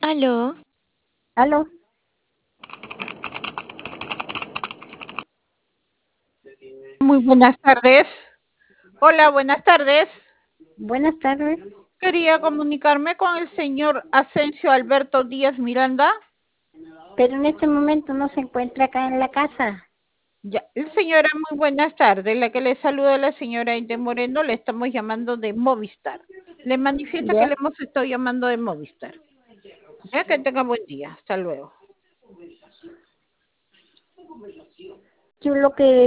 Aló, Aló, Muy buenas tardes. Hola, buenas tardes. buenas tardes. Quería comunicarme con el señor Asensio Alberto Díaz Miranda. Pero en este momento no se encuentra acá en la casa. Ya, señora, muy buenas tardes. La que le saluda la señora Aide Moreno, le estamos llamando de Movistar. Le manifiesta que ¿Ya? le hemos estado llamando de Movistar. Ya que tenga buen día. Hasta luego. Yo lo que